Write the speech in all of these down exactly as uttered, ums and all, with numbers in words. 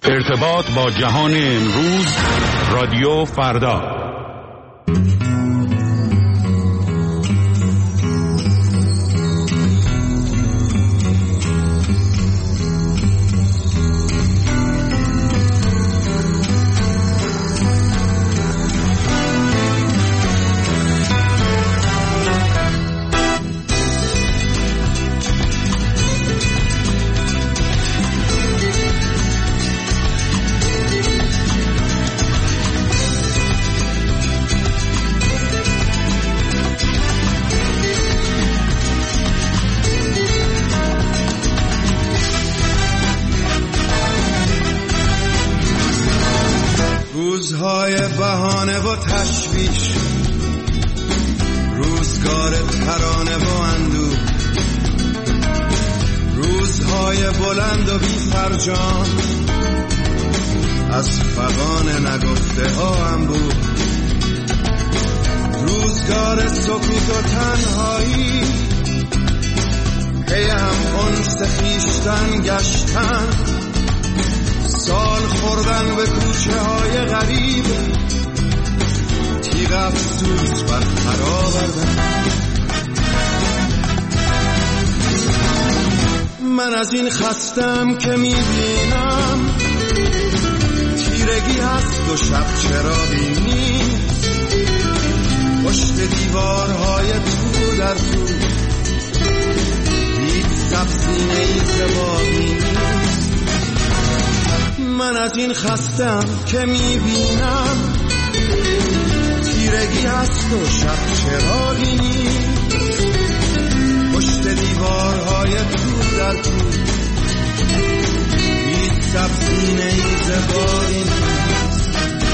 ارتباط با جهان امروز، رادیو فردا. روزهای بهانه و تشویش، روزگار ترانه و اندوه، روزهای بلند و بی فرجام، از فغان نگفته ها انبوه، روزگار سکوت و تنهایی، پی هم انس خویشتن گشتن، سال خوردن به کوچه های غریب، تیغ افسوس بر خر آوردن. من از این خستم که میبینم تیرگی هست و شب چراغی نیست، پشت دیوارهای تو در تو هیچ سبزینه ای زبانی نیست. من از این خستم که میبینم تیرگی هست و شب چراغی نیست، پشت دیوارهای تو در تو هیچ سبزینه ای زبانی نیست.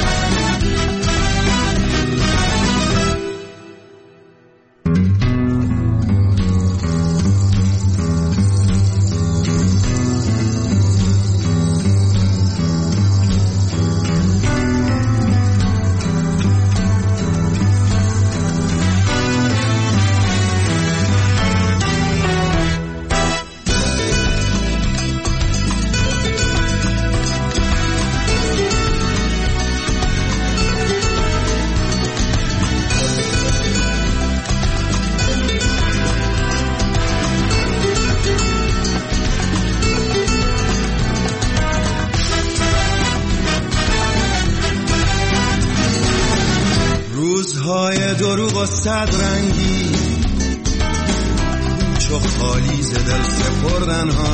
روزهای دروغ و صد رنگی، کوچ و خالی ز دل سپردن ها،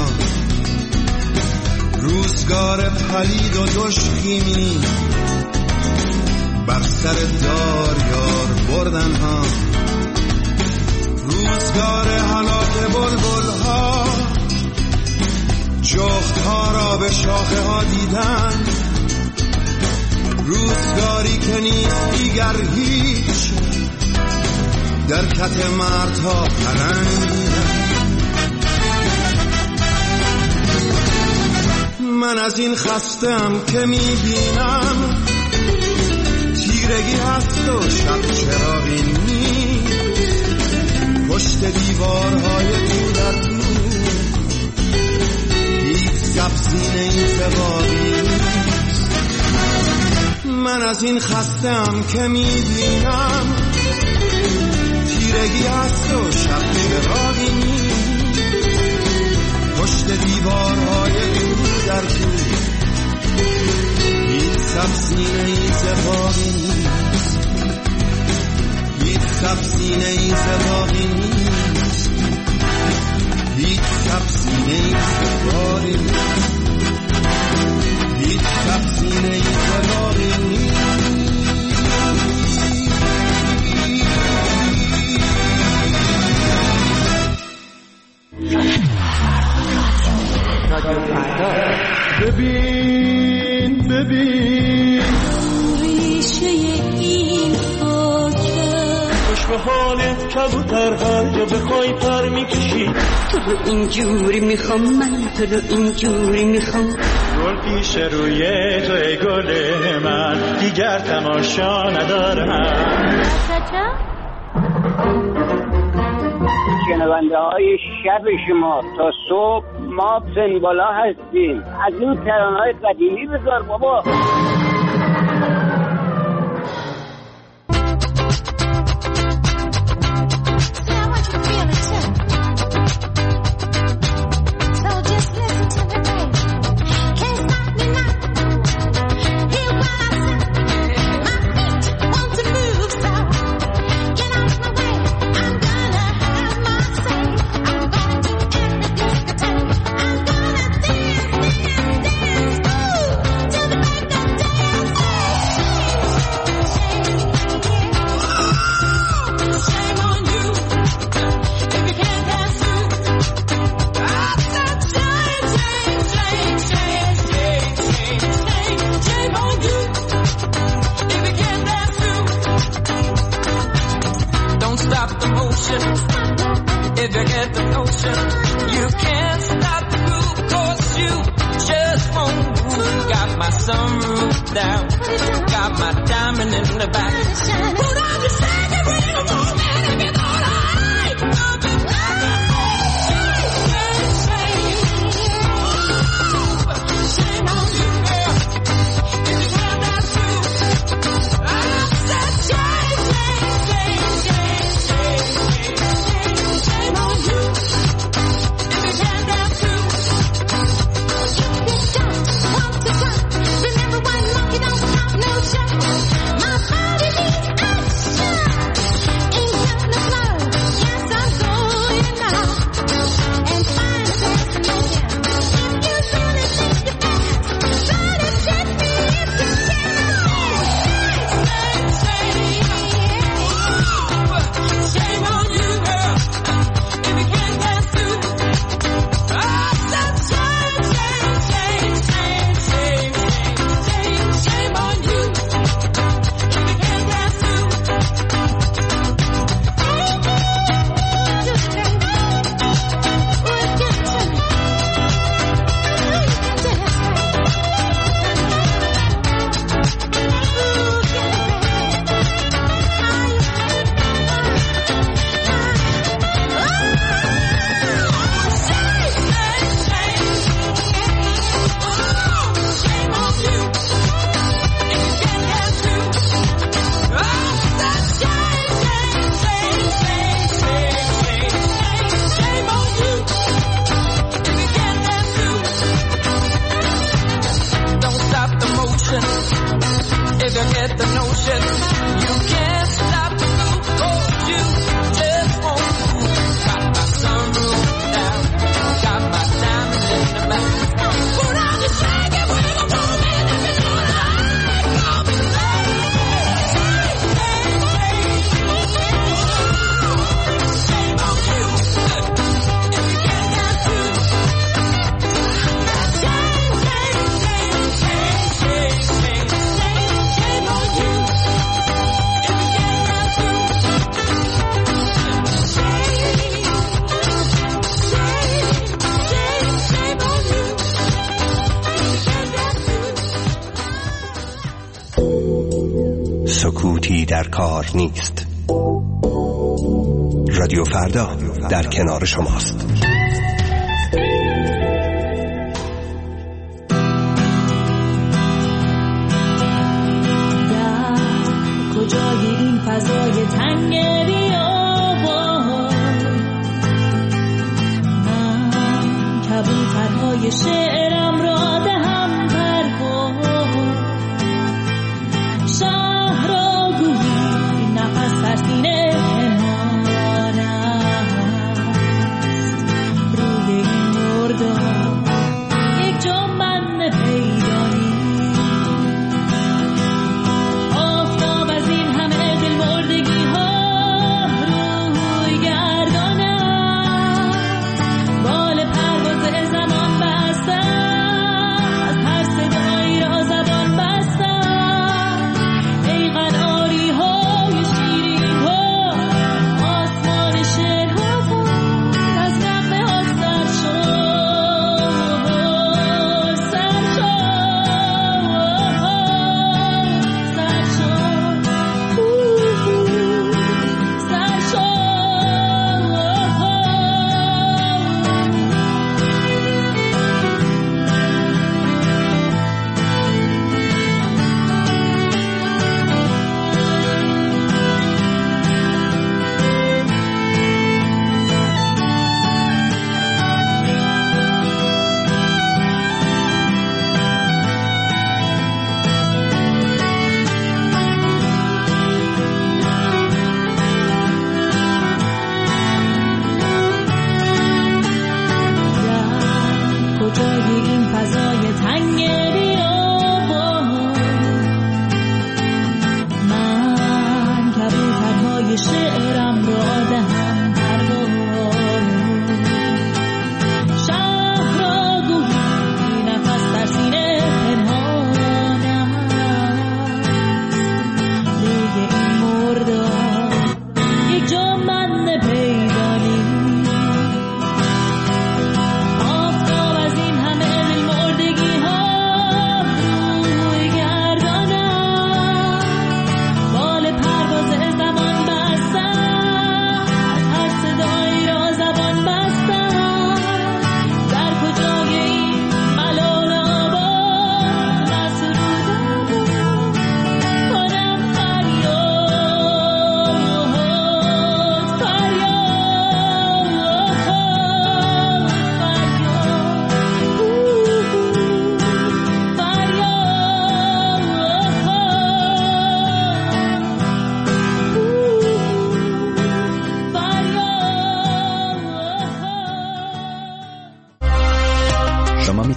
روزگار پلید و دشخیمی، بر سر دار یار بردن ها، روزگار حلاک بلبل ها، جغد ها را به شاخه ها دیدن، روزگاری که نیست دیگر هیچ، در کت مردها پلنگ. من از این خستم که میبینم تیرگی هست و شب چراغی نیست، پشت دیوارهای تو در تو هیچ سبزینه این زبانی نیست. من از این خستم که میبینم تیرگی هست و شب چراغی نیست، پشت دیوارهای تو در تو هیچ سبزینه ای زبانی نیست، هیچ سبزینه ای زبانی نیست، هیچ سبزینه ای زبانی نیست، هیچ سبزینه ای زبانی نیست. ببین ببین ریشه این خاکه، خوش به حالت کبوتر هر جا بخوای پر میکشی، تو رو اینجوری میخوام، من تو رو اینجوری میخوام، گل پیش روی تو ای گل من، دیگر تماشا ندارم. شنونده های شب شما تا صبح ما سنبالا هستیم. از این ترانه‌های قدیمی بذار بابا. سکوتی در کار نیست. رادیو فردا در کنار شماست. در کجای این فضای تنگ بیابان من کبوترهای شعرم را دهم پرواز شهر را گویی نفس در سینه کنارم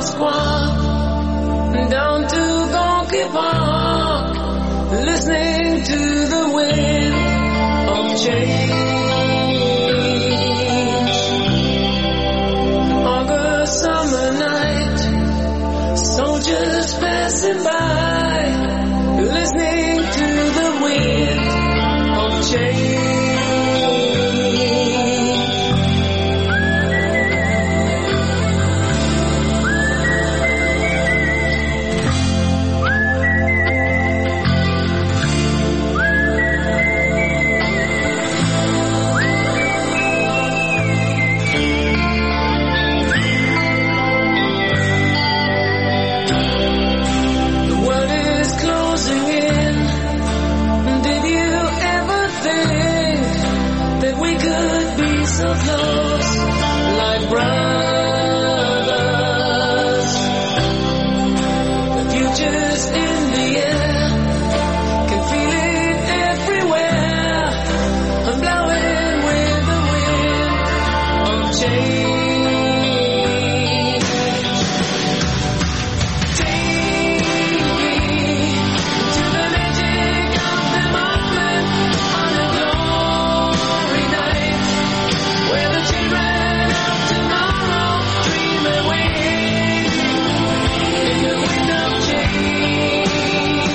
Moskva, down to Gonky Park, listening to the wind of change. August summer night, soldiers passing by, listening to the wind of change. So close, like brothers. The future's in the air, can feel it everywhere. I'm blowing with the wind of change. Take me to the magic of the moment on a glory night, where the children of tomorrow dream away in the wind of change.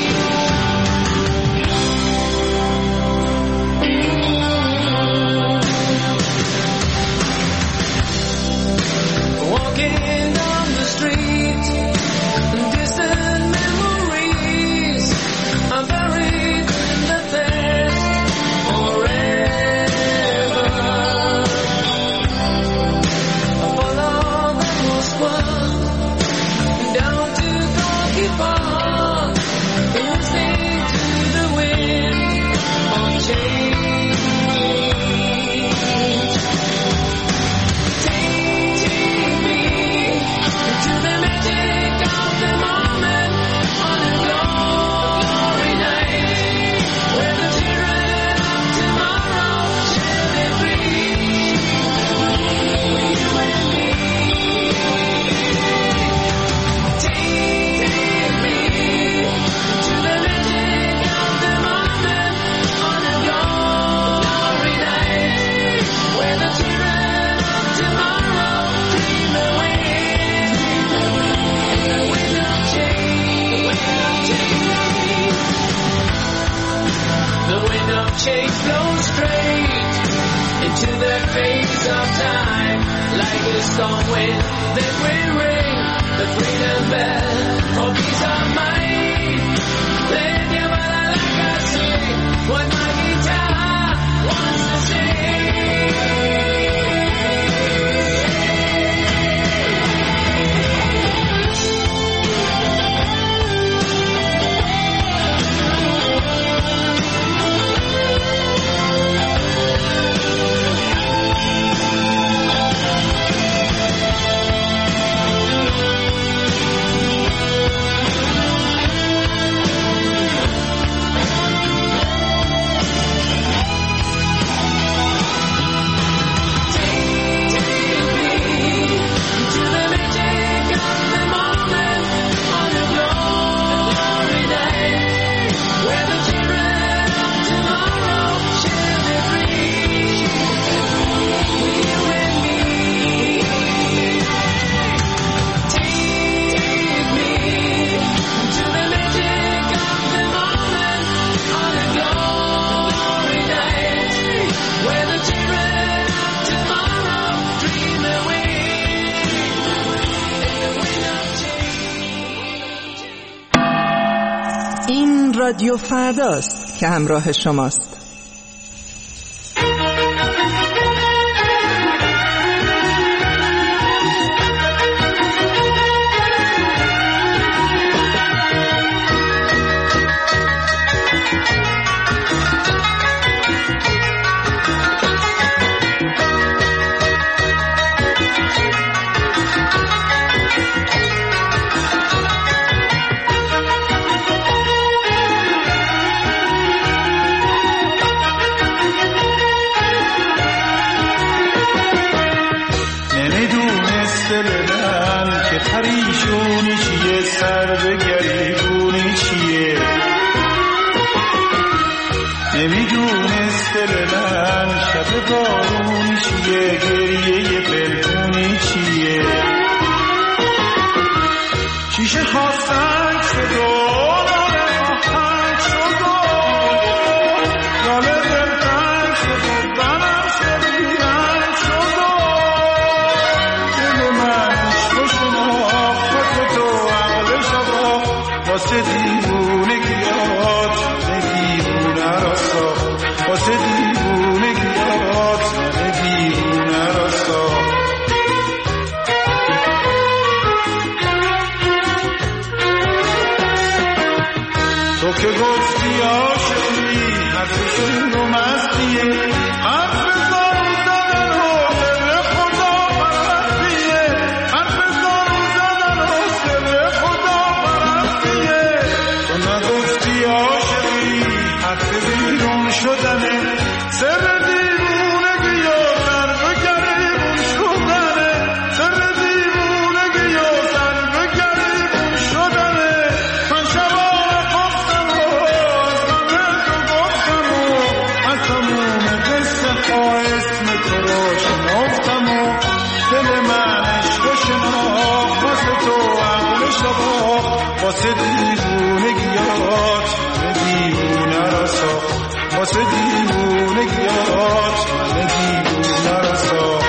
Walking down the street, distant memories are buried in the past forever. Down to Gonky Park, listening to the wind of change. Take me to the magic of the moment on a glory night, where the children of tomorrow shall be free. You and me. Change flows straight into the face of time, like a storm wind that will ring the freedom bell for peace of mind. Let your balalaika sing what my guitar wants to sing. رادیو فرداست که همراه شماست. شیشه خواستن شد و لاله آهنگ شد و لاله دلتنگ شد و بنم شدی رنگ شد و دل من عشق و شناخت تو عقل شبا واسه دیوونگیات من دیوونه را ساخت واسه دیوونگیات من دیوونه را ساخت تو که گفتی عاشقی حرفشون رو مستیه حرف زارو زدن و سر خدا پرستیه حرف زارو زدن و سر خدا پرستیه تو نگفتی عاشقی حرف بیرون شدنه سر دیوونگی و سر به گریبون شدنه سر دیوونگی و سر به گریبون شدنه من شبا اسم تو رو شناختم و دل من عشق و شناخت واسه تو عقل شباخت واسه دیوونگیات من دیوونه را ساخت واسه دیوونگیات من دیوونه را ساخت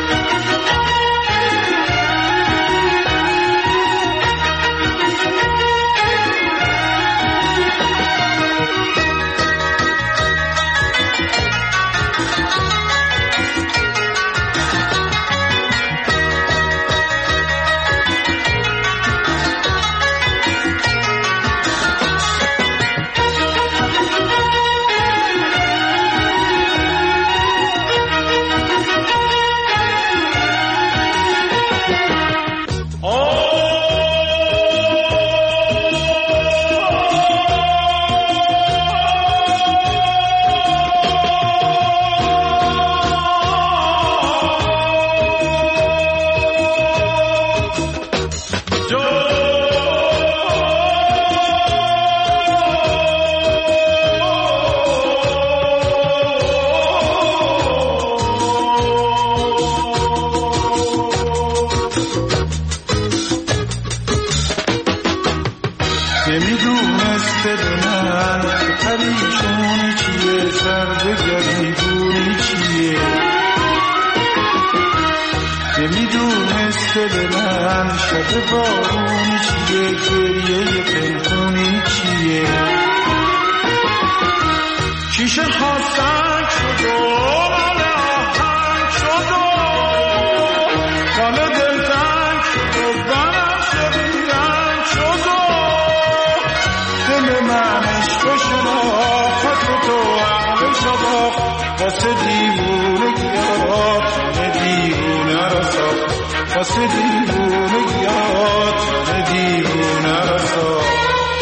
واسه دیوونگیات من دیوونه را ساخت واسه دیوونگیات من دیوونه را ساخت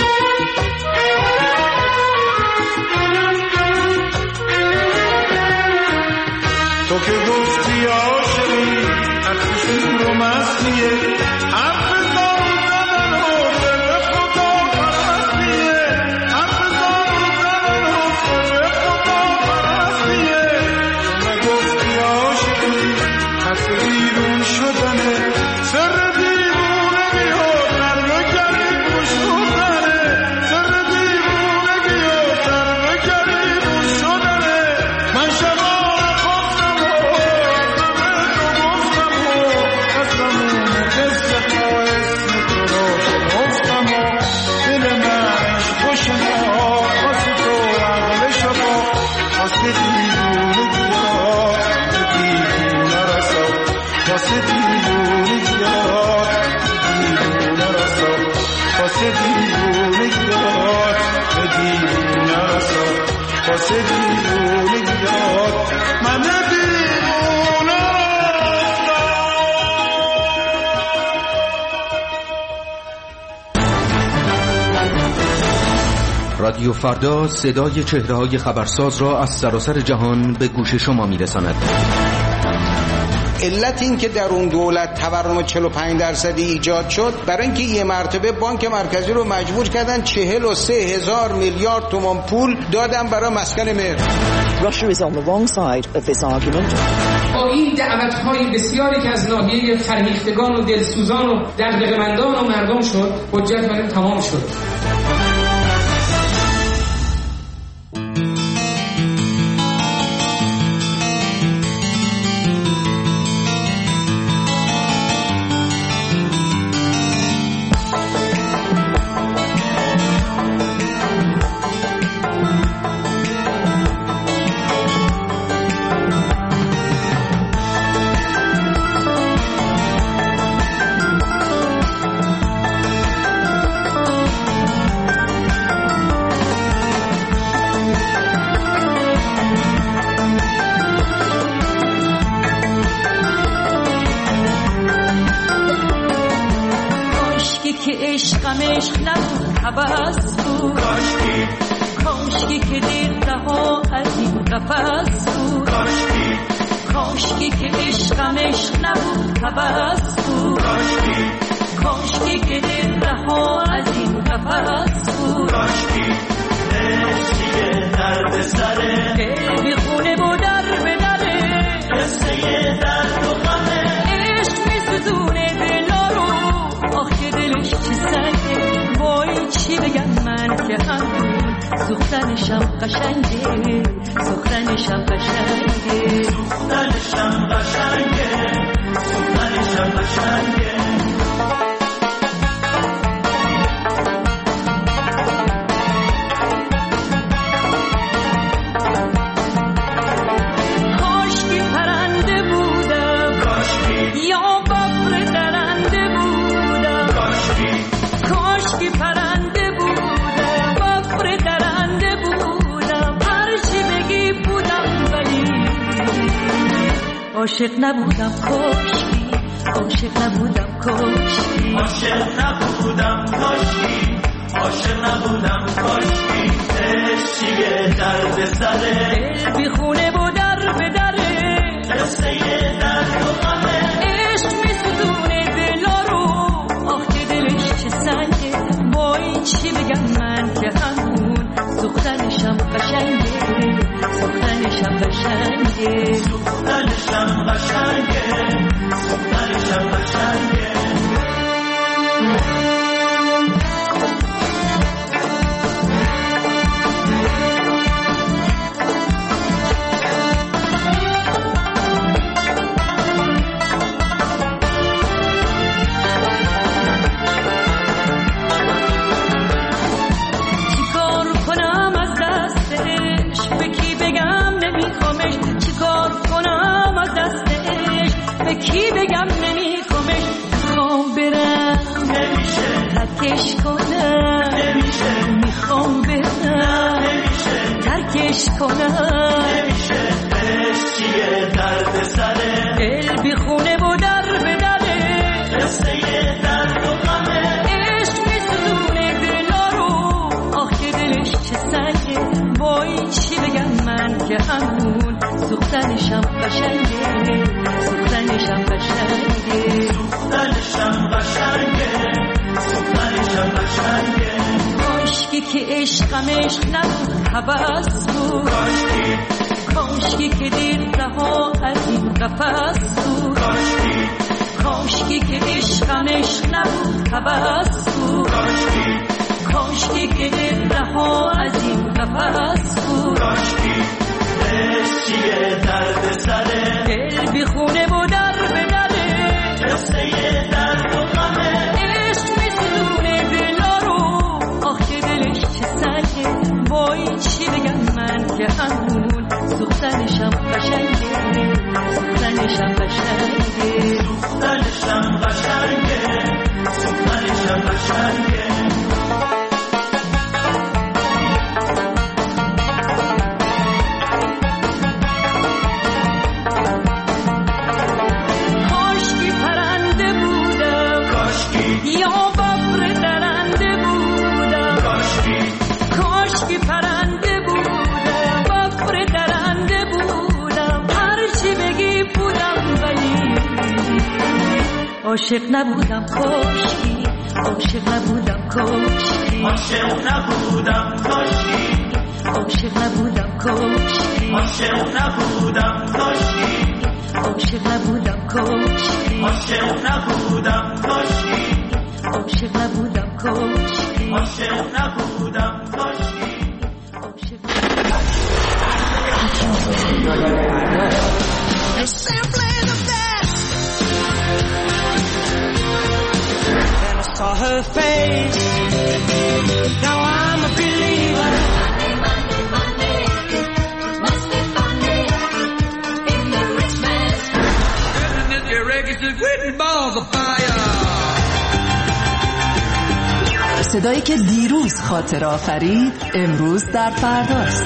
تو که گفتی عاشقی حرفشون رو مستیه حرف زارو زدن و سر خدا پرستیه حرف زارو زدن و سر خدا پرستیه تو نگفتی عاشقی حرف بیرون شدنه سر دیوونگی و سر به گریبون شدنه سر دیوونگی و سر به گریبون شدنه من شبا واسه دیوونگیات دیوونه را ساخت واسه دیوونگیات دیوونه را ساخت واسه دیوونگیات من دیوونه رادیو فردا صدای چهره‌های خبرساز را از سراسر جهان به گوش شما می‌رساند. علت این که در اون دولت تورم چهل و پنج درصدی ایجاد شد برای اینکه یه مرتبه بانک مرکزی رو مجبور کردن چهل و سه هزار میلیارد تومان پول دادن برای مسکن مهر. Russia is on the wrong side of this argument. با این دعوت‌های بسیاری که از ناحیه فرهیختگان و دلسوزان و دغدغه‌مندان و مردم شد، حجت برای تمام شد. عاشق نبودم کاشکی عاشق نبودم کاشکی عاشق نبودم کاشکی عاشق نبودم کاشکی عشقیه درد سره دل بی خونه و در به دره قصه درد و غمه عشق میسوزونه دلا رو آخ که دلش چه سنگه وای چی بگم من که همون سوختنشم قشنگه سوختنشم قشنگه سوختنشم قشنگه سوختنشم قشنگه کی بگم نمیخوامش میخوام برم نمیشه ترکش کنم نمیشه میخوام برم نمیشه ترکش کنم نمیشه عشقیه درد سره دل بی خونه و در به دره قصه درد و غمه عشق میسوزونه دلا رو آخ که دلش چه سنگه وای چی بگم من که همون سوختنشم قشنگه سوختنشم قشنگه سوختنشم قشنگه سوختنشم قشنگه کاشکی که عشقم عشق نبود هوس بود کاشکی کاشکی که دیر رها از این قفس بود کاشکی کاشکی که عشقم عشق نبود هوس بود کاشکی کاشکی که دیر رها از این قفس بود کاشکی عشقیه درد سره دل بی خونه و در به دره قصه درد و غمه عشق میسوزونه دلا رو آخ که دلش چه سنگه وای چی بگم من که همون سوختنشم قشنگه سوختنشم قشنگه سوختنشم قشنگه سوختنشم قشنگه بودم ولی عاشق نبودم کاشکی عاشق نبودم کاشکی عاشق نبودم کاشکی عاشق نبودم کاشکی عاشق نبودم کاشکی عاشق نبودم کاشکی عاشق نبودم کاشکی عاشق نبودم کاشکی عاشق نبودم کاشکی You're simply the best. Then I saw her face. Now I'm a believer. Money, money, money. Must be funny in the rich man's Isn't it your regular written balls of fire? صدایی که دیروز خاطر آفرید امروز در فرداست.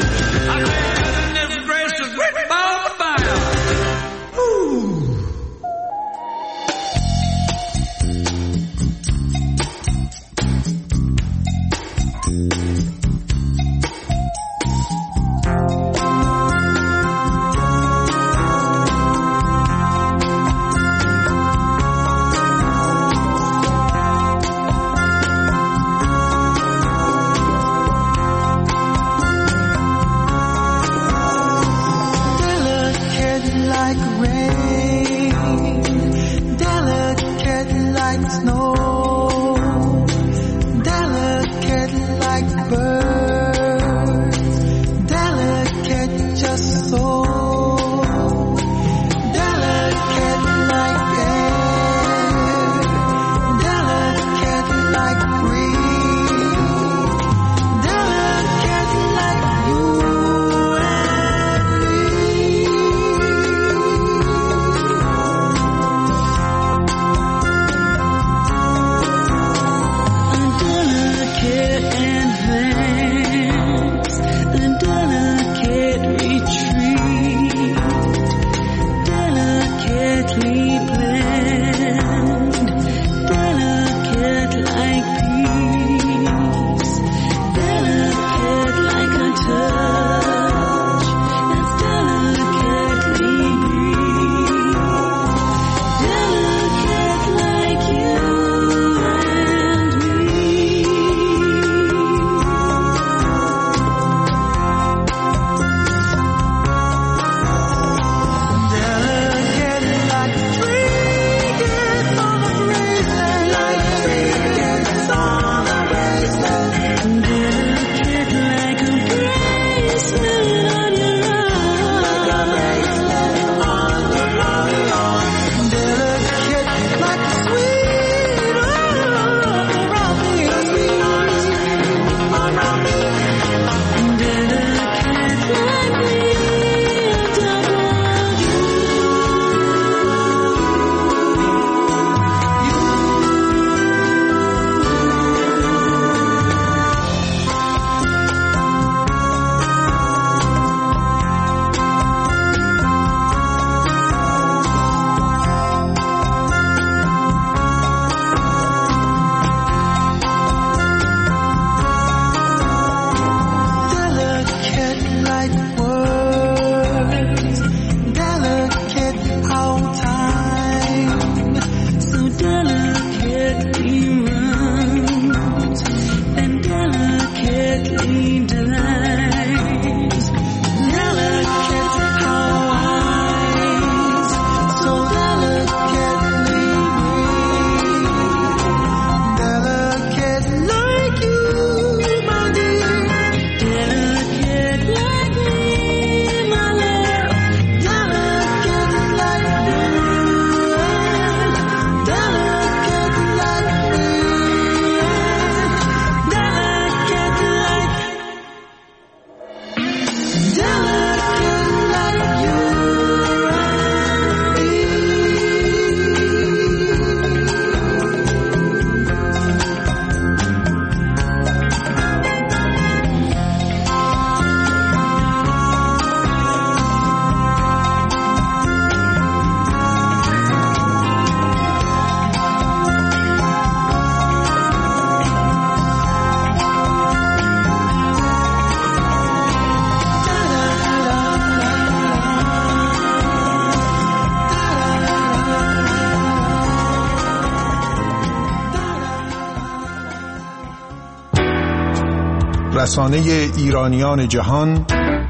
رسانه ایرانیان جهان،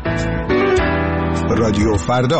رادیو فردا.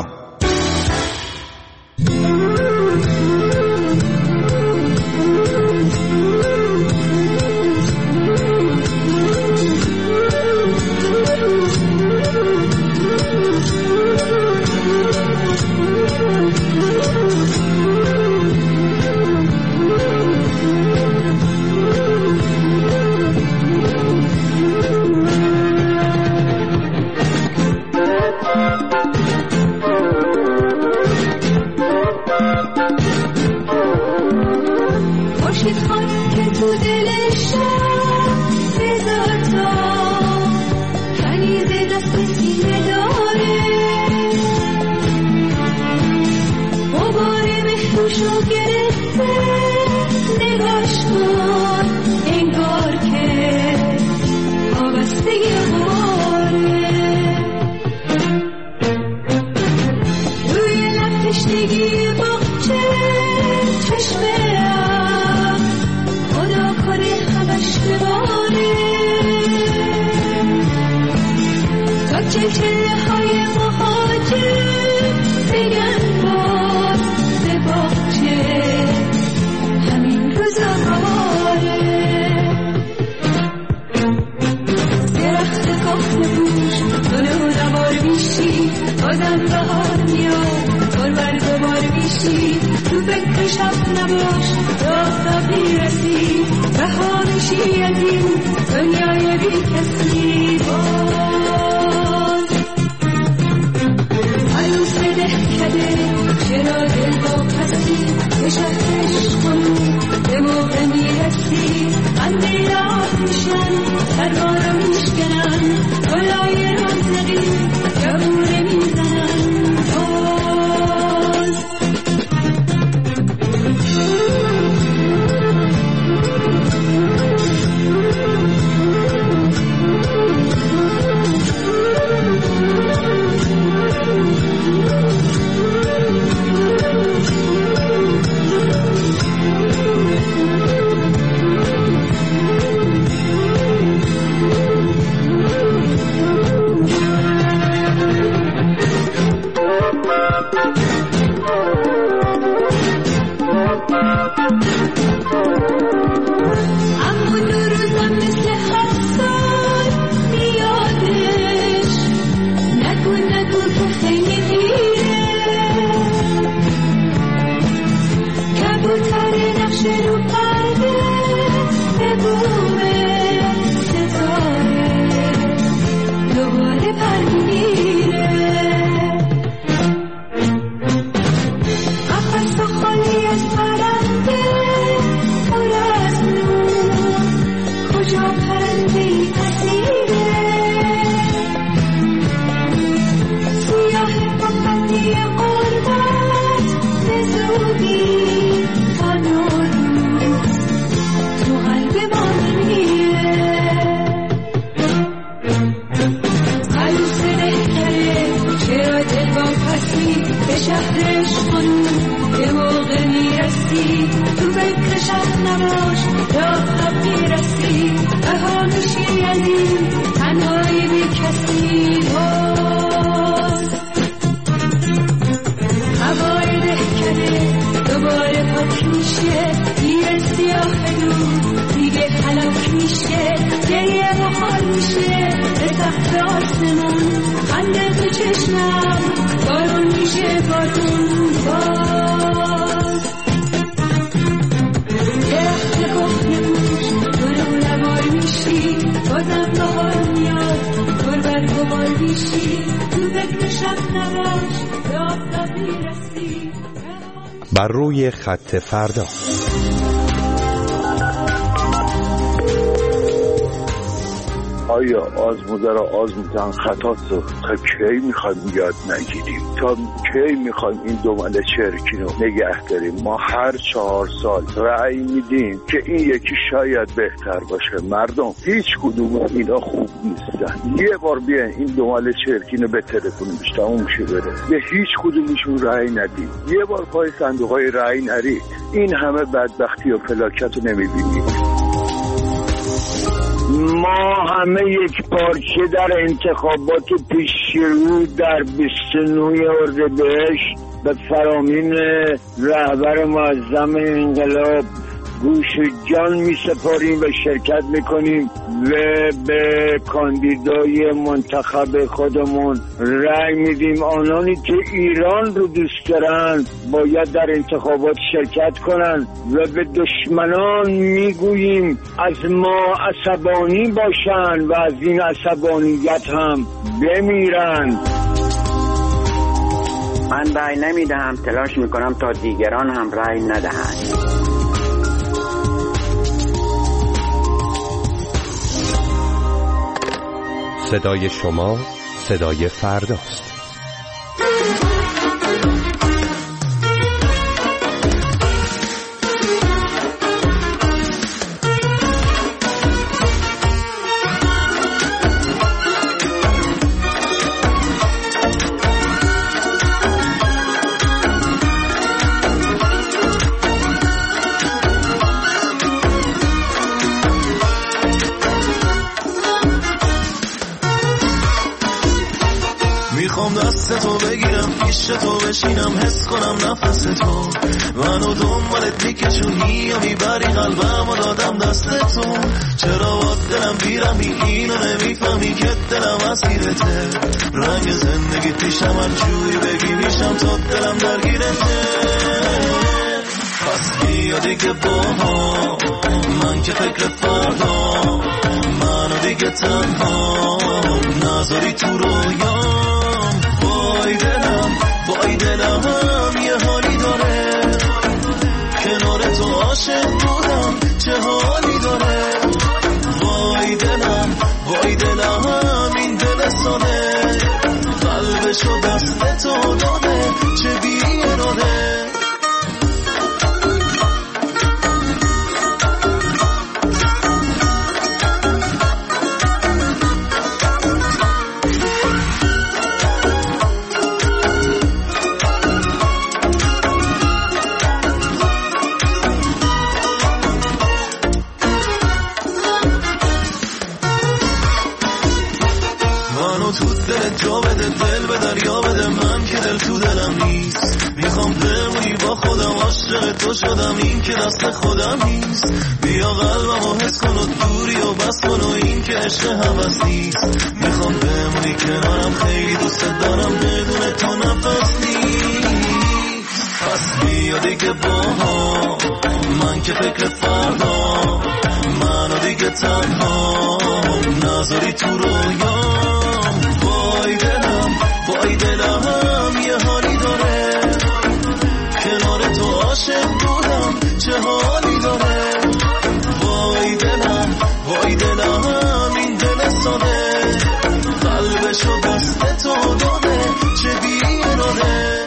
بر روی خط فردا. آیا آزموده را آزمودن خطاست رو تا کی میخوایم یاد نگیریم؟ تا کی میخوایم این دومل چرکی رو نگه داریم؟ ما هر چهار سال رأی میدیم که این یکی شاید بهتر باشه. مردم هیچ کدوم اینا خوب نیستن. یه بار بیاین این دومل چرکی رو بهتره کنیم تموم شه بره. به هیچ کدومشون رأی ندیم. یه بار پای صندوقای رأی نرید. این همه بدبختی و فلاکت رو نمیبینید. ما همه یک پارچه در انتخابات پیشرو در بیست و نه اردیبهشت به فرامین رهبر معظم انقلاب گوش و جان می سپاریم و شرکت می کنیم و به کاندیدای منتخب خودمون رأی میدیم. آنانی که ایران رو دوست دارن باید در انتخابات شرکت کنن و به دشمنان میگوییم از ما عصبانی باشن و از این عصبانیت هم بمیرن. من رأی نمیدهم، تلاش میکنم تا دیگران هم رأی ندهند. صدای شما صدای فرداست. دست تو بگیرم پیش تو بشینم حس کنم نفس تو منو دنبالت میکشونی یا میبری قلبم و دادم دست تو چرا باد دلم بیرمی اینو نمیفهمی که دلم اسیرته رنگ زندگی پیشم هر جوری بگی میشم تا دلم درگیرته پس بیا دیگه باها من که فکر فردا منو دیگه تنها نذاری تو رویام وای دلم وای دلم یه حالی داره کنار تو عاشق بودم چه حالی داره وای دلم وای دلم این دل ساده قلبشو دست تو داده چه بیراده جا بده دل به دریا بده من که دل تو دلم نیست میخوام بمونی با خودم عاشق تو شدم این که دست خودم نیست بیا قلبم و حس کن و دوری و بس کن و این که عشق هوس نیست میخوام بمونی کنارم خیلی دوست دارم بدون تو نفس نیست پس بیا دیگه باها من که فکر فردا منو دیگه تنها نذاری تو رویام وای دلم وای دلم یه حالی داره کنار تو عاشق بودم چه حالی داره وای دلم وای دلم این دل ساده قلبشو دست تو داده چه بیراده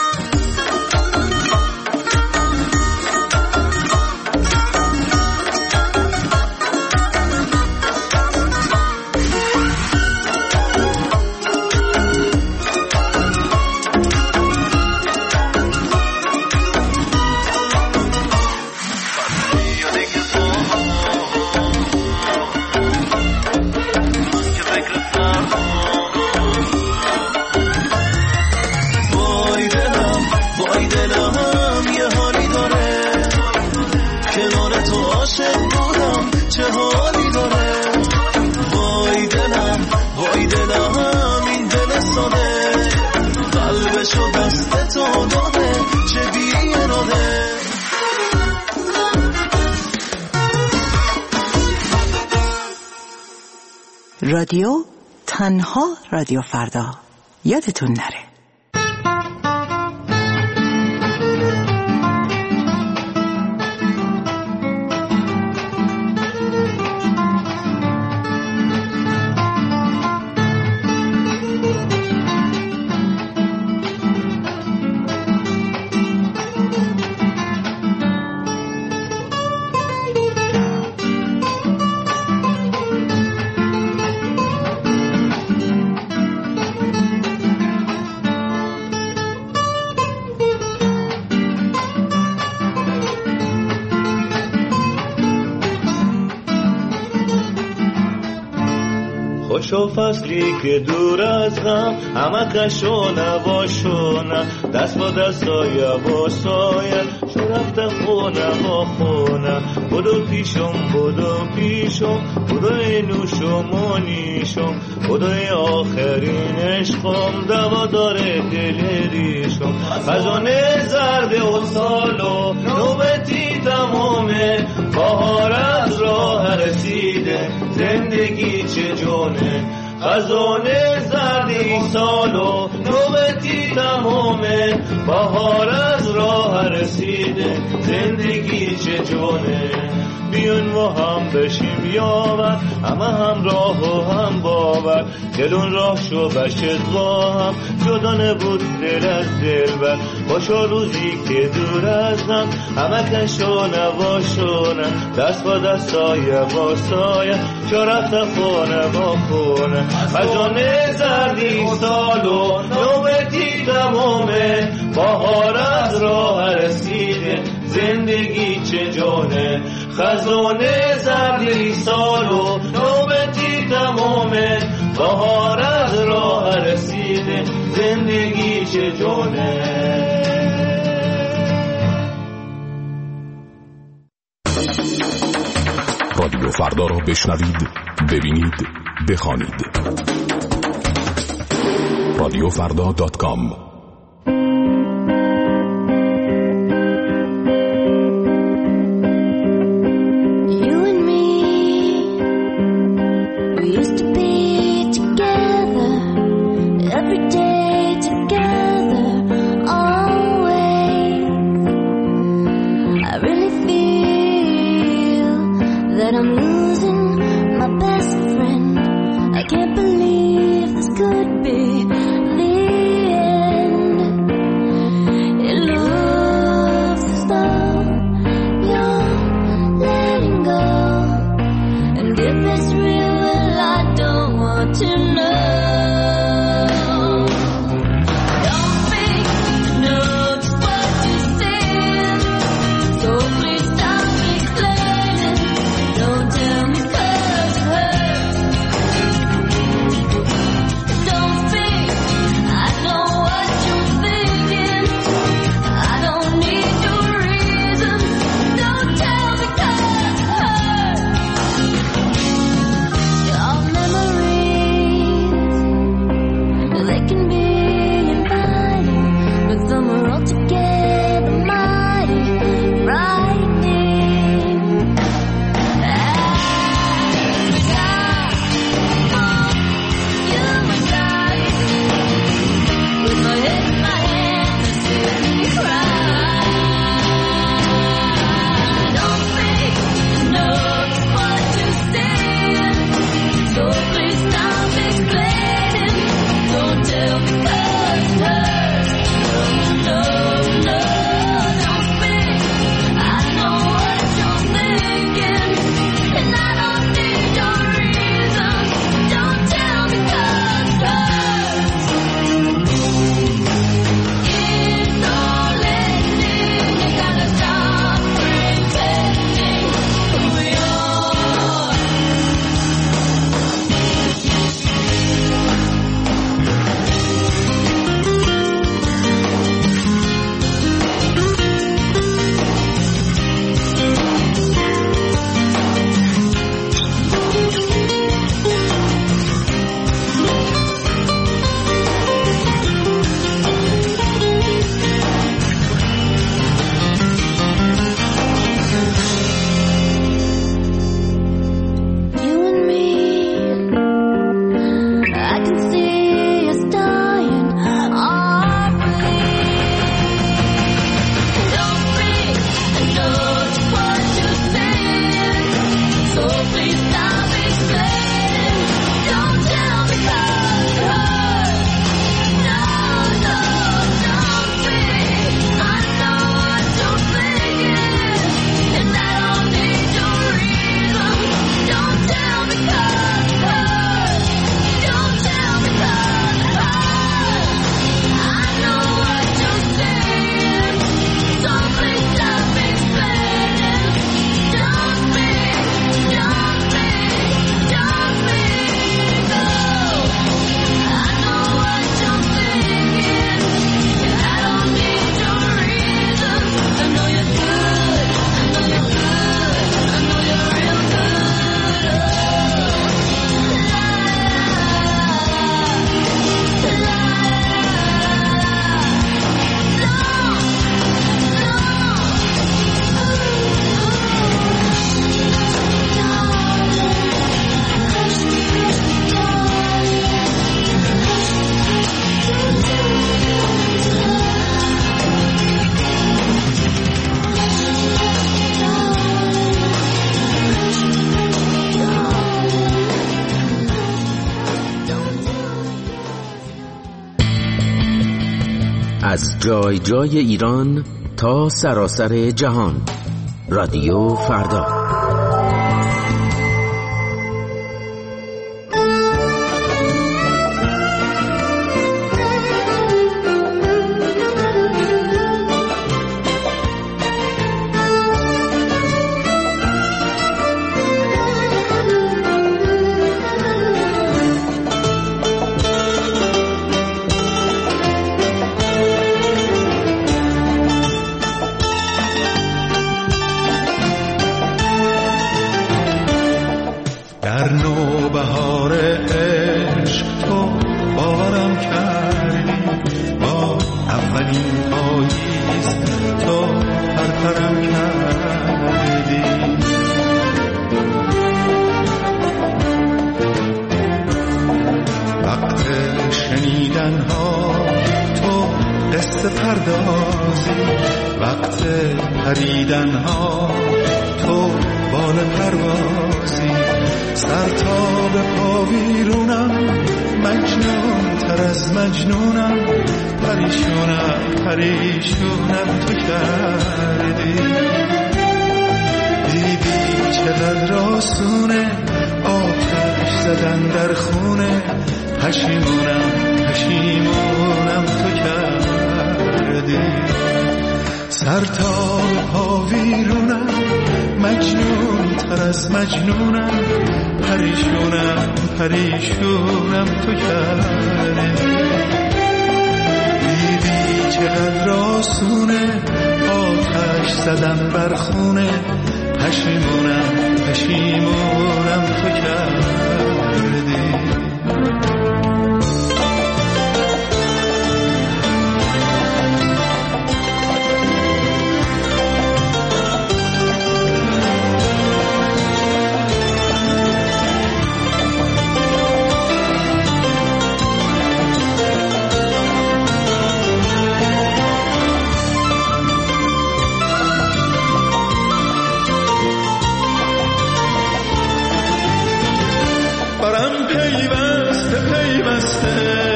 رادیو تنها رادیو فردا یادتون نره. خوش و فصلی که دور از غم، همه کشو نباشونه، دست با دستای با سایه، شو رفته خونه با خونه. بدو پیشم بدو پیشم، بدوی نوشم و نیشم، بدوی آخرین عشقم، دوا داره دل ریشم. خزانه زرد و سالو نوبتی تمامه، بهار از راه رسیده، زندگی چه جونه. خزانه زردی سالو نوبتی تمامه، بهار از راه رسیده، زندگی چه جونه. بیون و هم بشیم یاور، همه هم راه و هم باور، دلون راه شو بشت با هم، جدا نبود دل از دل بر. باشا روزی که دور از هم، همه کشو نباشونه، دست با دستای با سایه، چو رفت خونه با خونه. خزانه زردی سالو نوبتی تمامه، بهار از راه رسیده، زندگی چه جونه. خزانه زردی سالو نوبتی تمامه، بهار از راه رسیده، زندگی چه جونه. رادیو فردا را بشنوید، ببینید، بخوانید. رادیو فردا دات کام. Don't tell me 'cause از جای جای ایران تا سراسر جهان. رادیو فردا. در نوبهار عشق تو باورم کردی، با اولین پاییز تو پرپرم کردی. وقت شنیدن ها تو قصه پردازی، وقت پریدن ها تو بال پروازی. سر تا به پا ویرونم، مجنون تر از مجنونم، پریشونم پریشونم تو کردی. دیدی چقدر آسونه آتش زدن در خونه، پشیمونم پشیمونم تو کردی. سر تا به پا ویرونم، مجنون تر از مجنونم، پریشونم پریشونم تو کردی. دیدی چقدر آسونه آتش زدن بر خونه، پشیمونم پشیمونم تو کردی. برم پیوسته پیوسته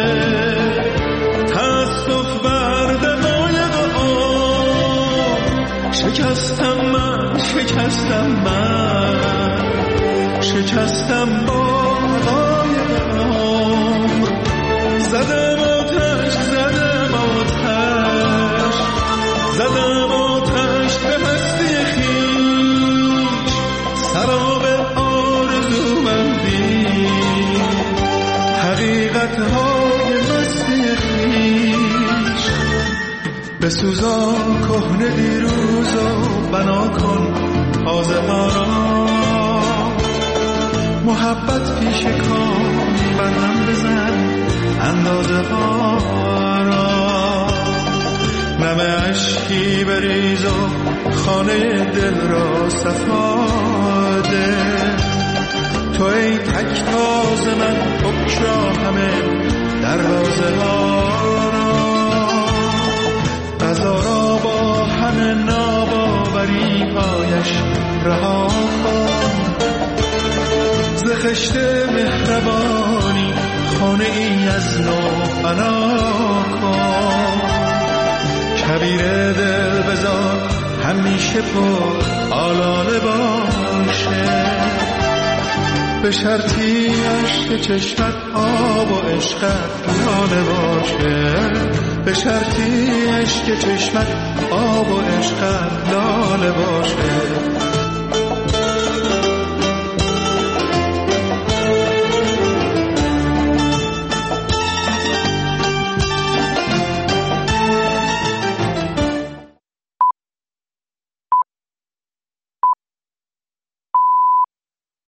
تاسف بر دقایق آن، شکستم من شکستم من شکستم با دقایق آن. زدم آتش زدم آتش زدم آتش به هستی خویش، سراب آرزو بندی حقیقت های مستی خویش. بسوزان کهنه دیروز و بنا کن تازه ها را، محبت پیش کن برهم بزن اندازه ها را. نم عشقی بریز و خانه دل را صفا ده، تو ای تک تاز من بگشا همه دروازه ها را. قضا را با همه ناباوری هایش رها کن، ز خشت مهربانی خانه ای از نو بنا کن. کبیر دل بذار همیشه پر آلاله باشه، به شرطی عشق چشمت آب و عشقت لاله باشه. به شرطی عشق چشمت آب و عشقت لاله باشه.